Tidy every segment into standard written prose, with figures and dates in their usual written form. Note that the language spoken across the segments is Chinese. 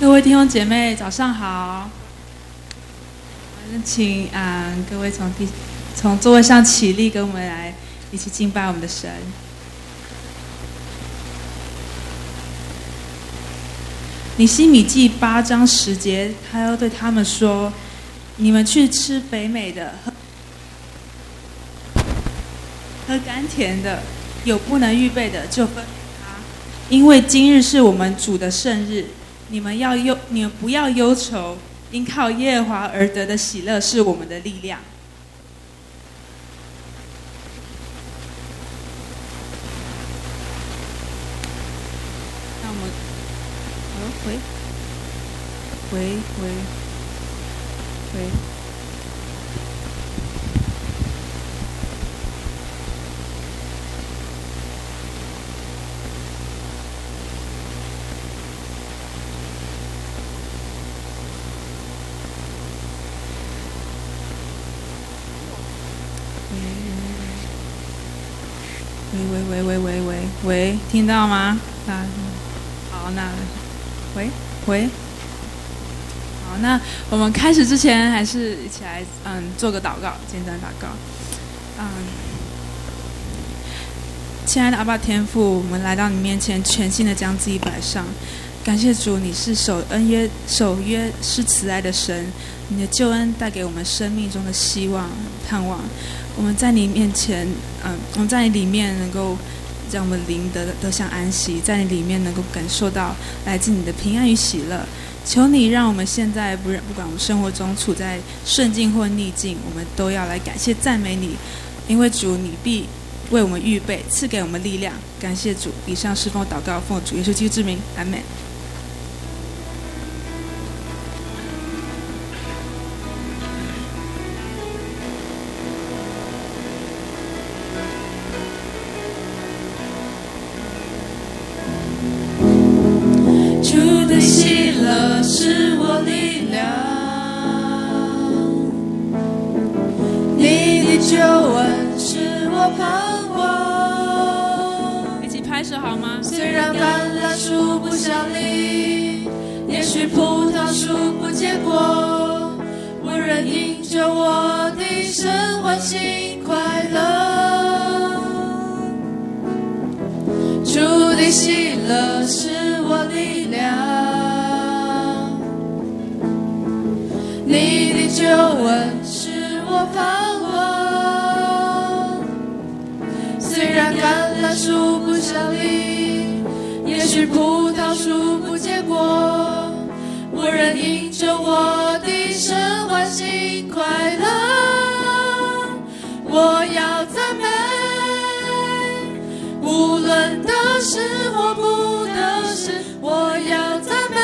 各位弟兄姐妹，早上好。请各位从座位上起立，跟我们来一起敬拜我们的神。尼希米记8章10节，他要对他们说：你们去吃肥美的，喝甘甜的，有不能预备的就分给他，因为今日是我们主的圣日。你们不要忧愁，因靠耶和华而得的喜乐是我们的力量。那我们回。喂，听到吗？好，那喂。好，那我们开始之前，还是一起来做个祷告，简单祷告。亲爱的阿爸天父，我们来到你面前，全心的将自己摆上。感谢主，你是守约是慈爱的神，你的救恩带给我们生命中的希望盼望。我们在你面前，我们在你里面能够让我们灵得享安息，在你里面能够感受到来自你的平安与喜乐。求你让我们现在不管我们生活中处在顺境或逆境，我们都要来感谢赞美你，因为主你必为我们预备，赐给我们力量。感谢主。以上是奉祷告，奉主耶稣基督之名，阿们。 主的喜乐是我力量，你的救恩是我盼望。 一起拍手好吗？ 虽然橄榄树不效力，也许葡萄树不结果，我仍因着我的神欢喜快乐。主的喜乐是我力量，你的救恩是我盼望。虽然橄榄树不效力，也许葡萄树不结果，我仍因着我的神欢喜快乐。我要赞美，无论得失或不得失，我要赞美。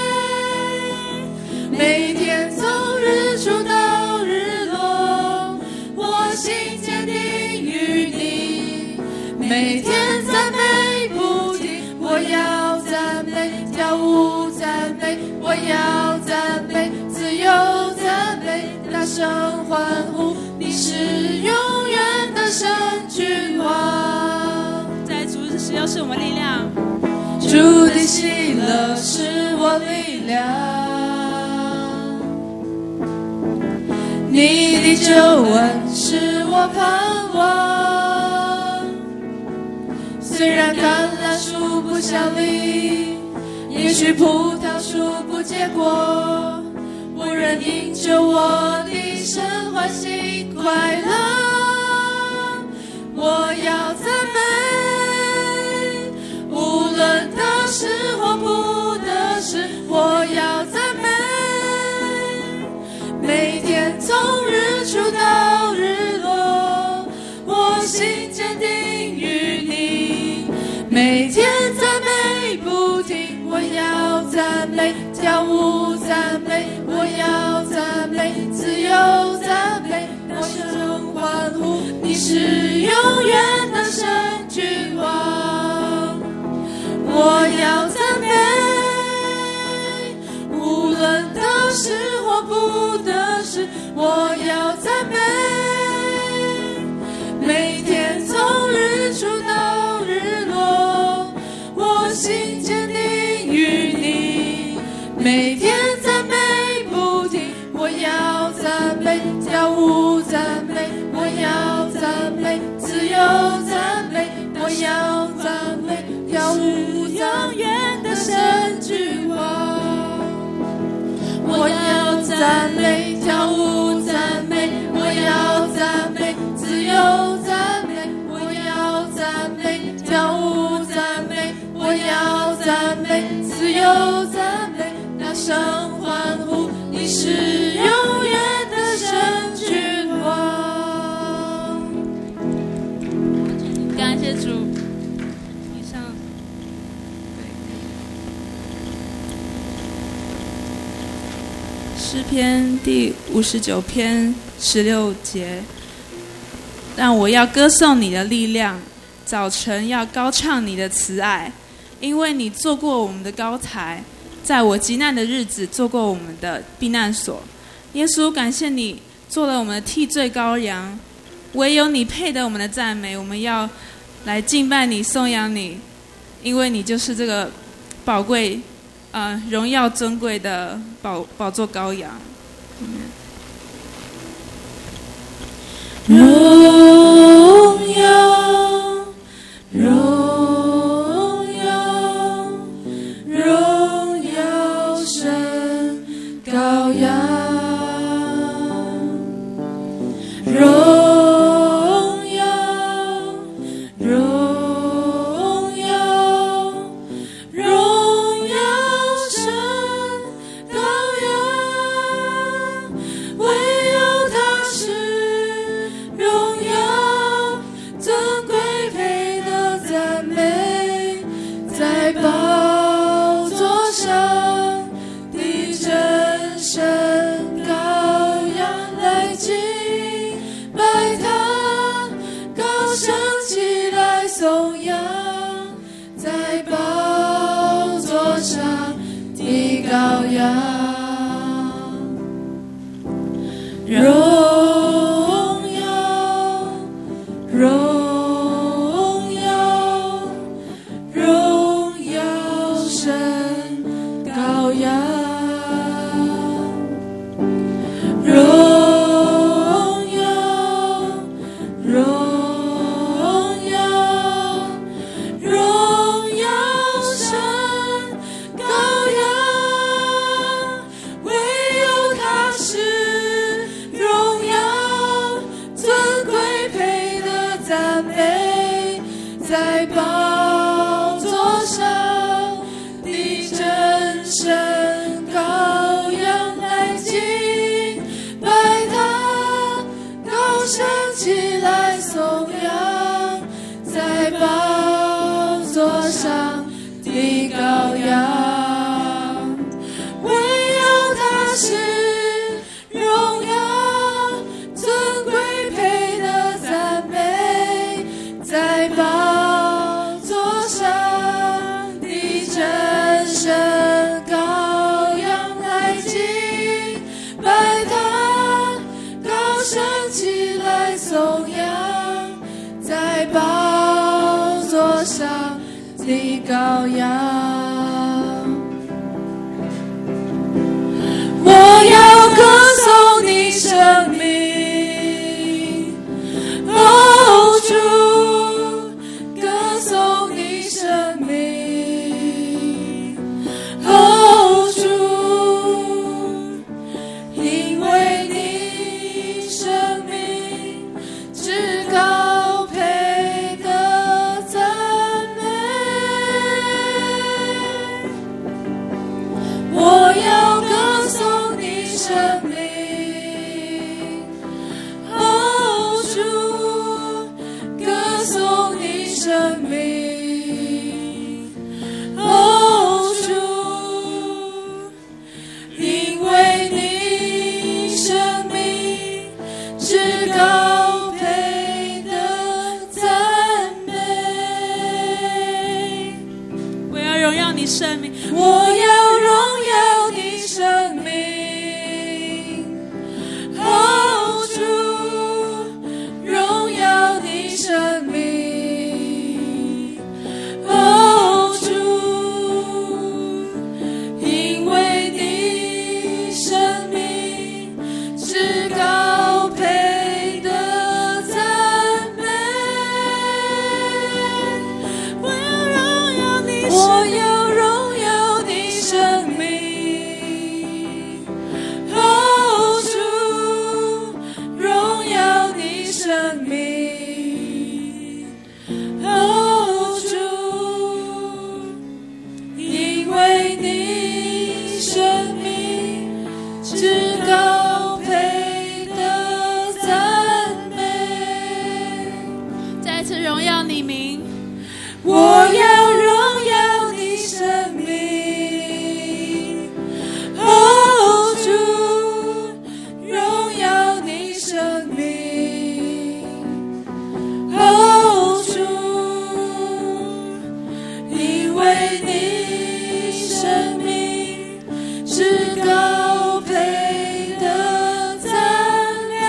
每天从日出到日落，我心坚定于你。每天赞美不停，我要赞美，跳舞赞美，我要赞美，自由赞美，大声欢呼，你是永远的神君王。 在主的喜乐是我们力量， 主的喜乐是我力量，你的救恩是我盼望。虽然橄榄树不效力，也许葡萄树不结果，我仍因着我的神欢喜快乐。我要赞美，无论得失或不得失，我要赞美。每天从日出到日落，我心坚定于你。每天赞美不停，我要赞美，跳舞赞美，我要赞美，自由赞美，大声欢呼，你是永远的神君王。我要赞美，无论得失或不得失，我要赞美。每天从日出到日落，我心坚定于你。 每天赞美不停，我要赞美，跳舞赞美，我要赞美，自由赞美，我要赞美，跳舞永远的神君王。我要赞美，跳舞赞美，我要赞美，自由赞美，我要赞美，跳舞赞美，我要赞美，自由赞美，大声欢呼，你是永远的神君王。 感谢主。诗篇第59篇16节，但我要歌颂你的力量，早晨要高唱你的慈爱，因为你做过我们的高台，在我极难的日子做过我们的避难所。耶稣，感谢你做了我们的替罪羔羊，唯有你配得我们的赞美，我们要来敬拜你，颂扬你，因为你就是这个宝贵荣耀尊贵的宝座羔羊。 荣耀，荣耀，荣耀神羔羊，荣耀，荣耀，荣耀神羔羊，唯有他是荣耀尊贵配的赞美，在宝座上的真神羔羊来敬拜他，高声起来颂扬，在宝座上的羔羊。荣耀，荣耀，荣耀神羔羊，荣耀，荣耀，荣耀神羔羊，唯有他是荣耀尊贵配的赞美，在宝座上的真神羔羊来敬拜他，高声起来颂扬，在宝座上的羔羊，唯有他是荣耀尊贵配的赞美，在宝座上的真神羔羊来敬拜他，高声起来颂扬，在宝座上的羔羊。我要歌颂你生命，哦主，歌颂你生命，哦主，因为你生命至高配的赞美。我要歌颂你生命，哦主，歌颂你生命，哦主，因为你生命至高配的赞美。 我要荣耀你生命， 我要荣耀你生命，哦主，荣耀你生命，哦主，因为你你生命至高配的赞美。 再次荣耀你名， 我要荣耀你生命，哦主，荣耀你生命，哦主，因为你生命至高配的赞美。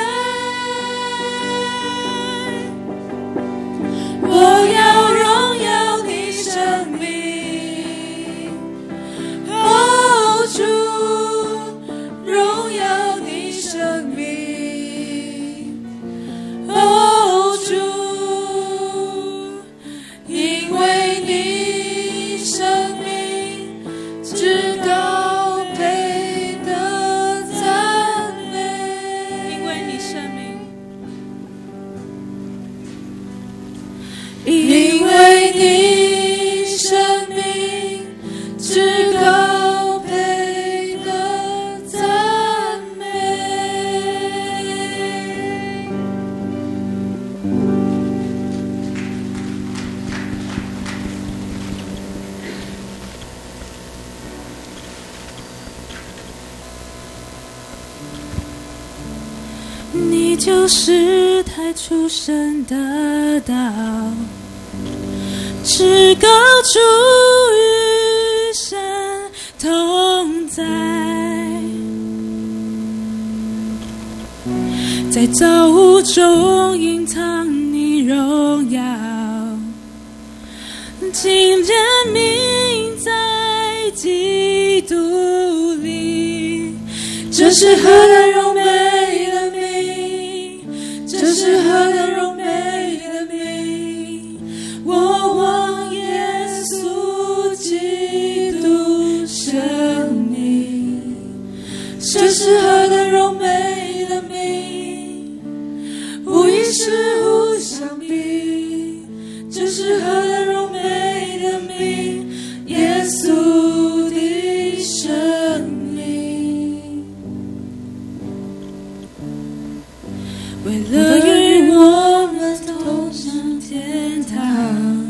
我要荣耀你生命，哦主，荣耀你生命，哦主，因为你生命至高配的赞美。 因为你生命， 因为你生命至高配的赞美。 你就是太初生的道，至高主与神同在，在造物中隐藏你荣耀，竟认明在基督里。 这是何等荣美的名，这是何等荣美的名，我望耶稣基督生命。这是何等荣美的名，无一事无相比。这是何等荣美的名，耶稣的生命。 为了与我们同上天堂，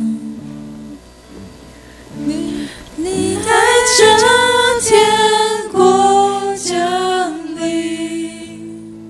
你带着天国降临，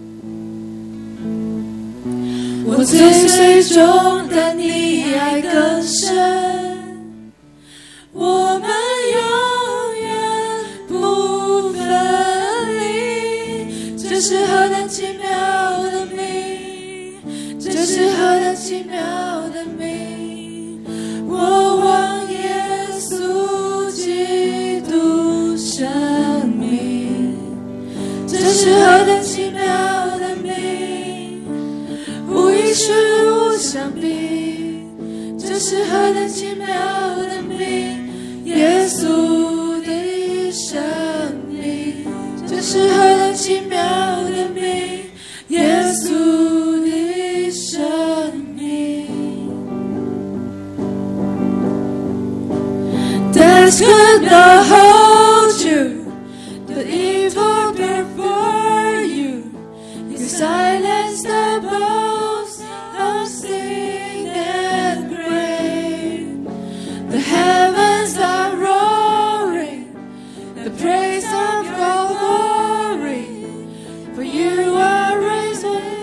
我追随中的你爱更深，我们永远不分离。这是何等奇妙的名，这是何等奇妙的名，我望耶稣基督生命。这是何等奇妙的名，无一事无相比。这是何等奇妙的名，耶稣的生命。这是何等奇妙的名，耶稣的生命。Death could not hold you, but evil before you. You silenced the boast of sin and grave. The heavens are roaring, the praise of your glory. For you are raised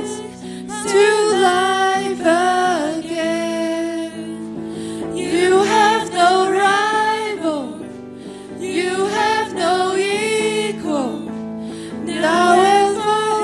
to life again. You have no rival, you have no equal. Now and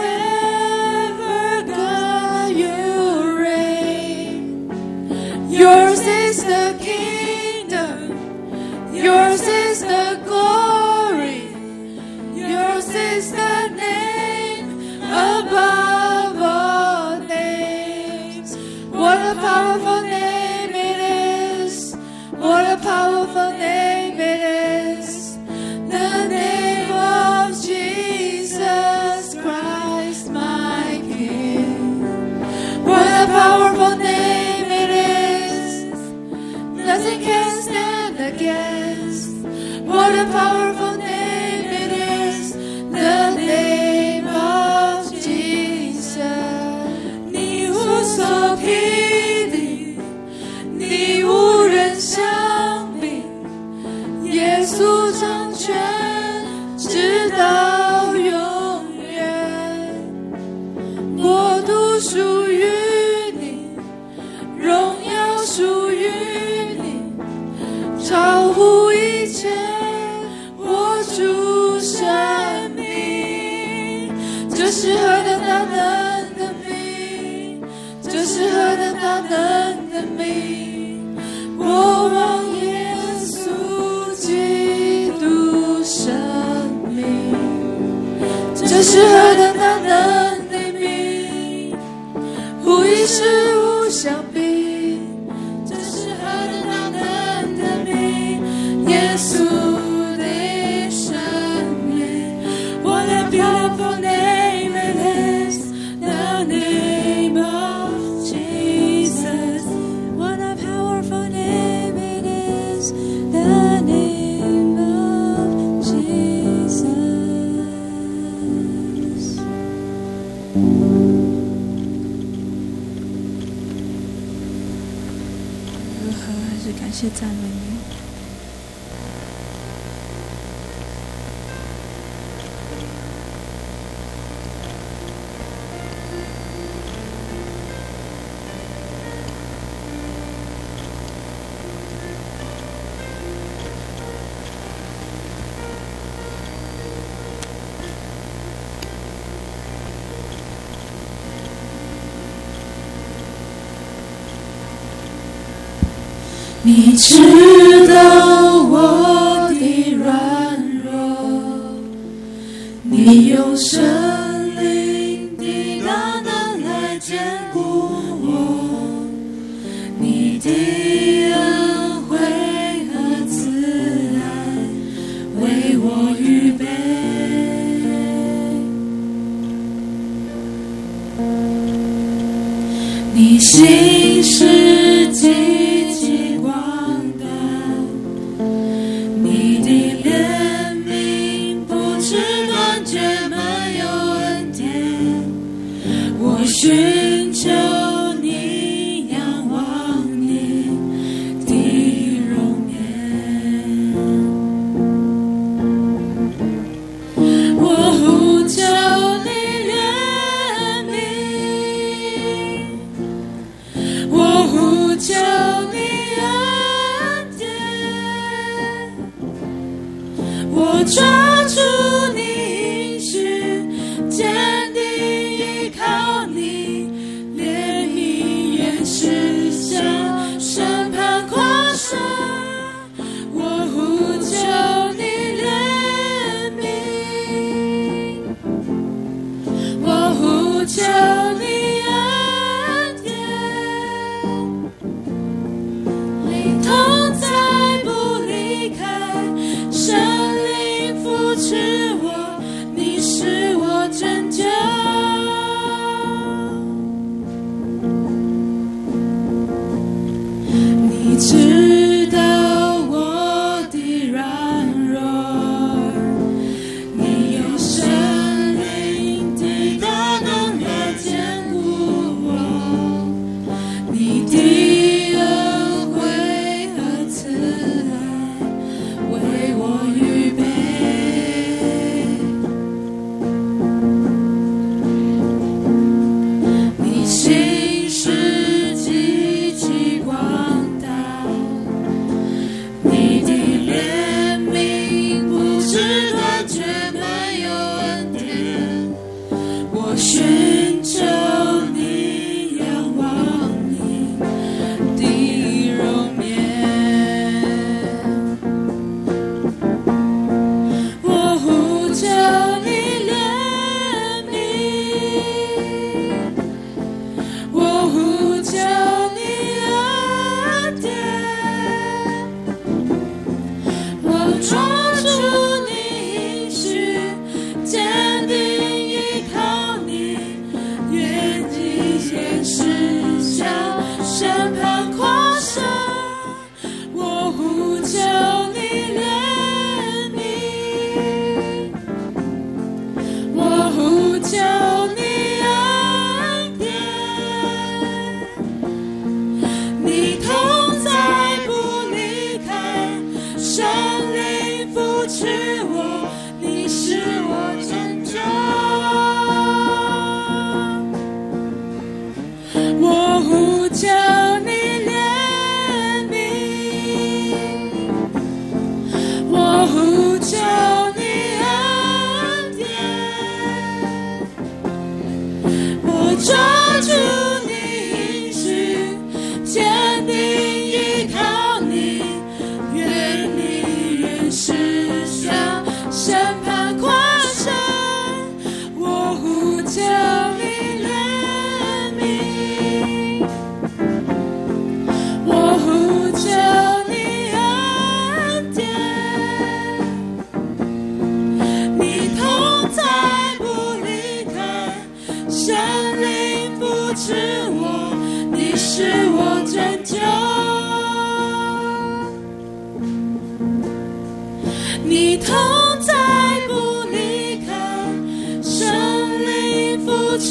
forever, God, you reign. Yours is the kingdom, yours is the glory, yours is the name above all names. What a powerful name it is, what a powerful name it is. The name of Jesus Christ, my King. What a powerful name it is, nothing can stand against. What a powerful name 是何等大能的名，这是何等大能的名，我望耶稣基督生命，这是何等大能的名，无一事无相比，这是何等大能的名，耶稣的生命。What a beautiful name it is, the name of Jesus. What a powerful name it is, the name of Jesus. 还是感谢赞美你。 你知道我的软弱，你用圣灵的大能来坚固我，你的恩惠和慈爱为我预备。你心是极其广大，你的怜悯不知断绝，满有恩典。我寻求你，仰望你的容颜。我呼求你怜悯，我呼求你恩典，我抓住你应许，坚定依靠你，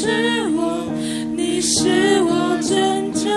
是我，你是我拯救。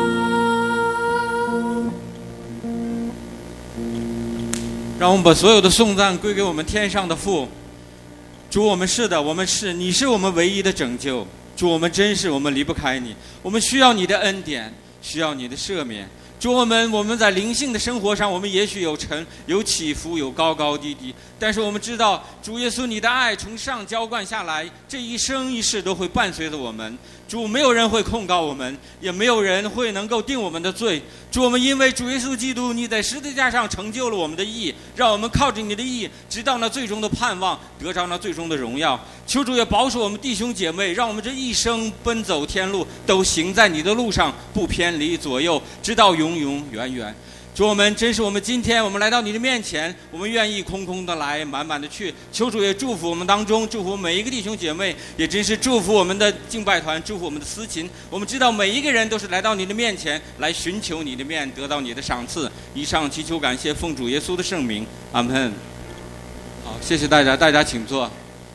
让我们把所有的颂赞归给我们天上的父。主，我们是的，我们是，你是我们唯一的拯救。主，我们真是，我们离不开你，我们需要你的恩典，需要你的赦免。主，我们在灵性的生活上，我们也许有起伏，有高高低低，但是我们知道，主耶稣，你的爱从上浇灌下来，这一生一世都会伴随着我们。主，没有人会控告我们，也没有人会能够定我们的罪。主，我们因为主耶稣基督，你在十字架上成就了我们的义，让我们靠着你的义，直到那最终的盼望，得着那最终的荣耀。求主也保守我们弟兄姐妹，让我们这一生奔走天路，都行在你的路上，不偏离左右，直到永永远远。主，我们真是，我们今天我们来到你的面前，我们愿意空空的来，满满的去。求主也祝福我们当中，祝福每一个弟兄姐妹，也真是祝福我们的敬拜团，祝福我们的司琴。我们知道每一个人都是来到你的面前，来寻求你的面，得到你的赏赐。以上祈求感谢，奉主耶稣的圣名，阿们。好，谢谢大家，大家请坐。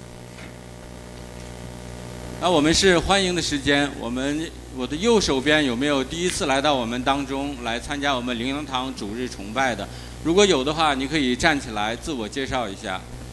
那我们是欢迎的时间，我的右手边有没有第一次来到我们当中来参加我们灵粮堂主日崇拜的？如果有的话，你可以站起来自我介绍一下。